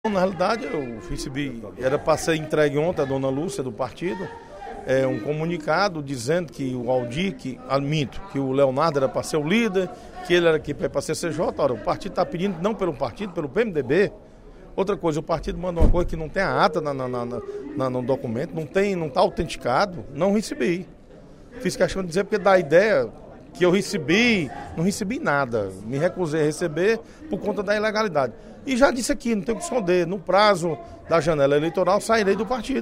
Na realidade, eu recebi, era para ser entregue ontem a dona Lúcia do partido, um comunicado dizendo que o Aldir, que o Leonardo era para ser o líder, que ele era aqui para ser CJ. Ora, o partido está pedindo não pelo partido, pelo PMDB. Outra coisa, o partido manda uma coisa que não tem a ata no documento, não está autenticado, não recebi. Fiz questão de dizer porque dá a ideia que eu recebi, não recebi nada, me recusei a receber por conta da ilegalidade. E já disse aqui, não tenho que esconder, no prazo da janela eleitoral sairei do partido.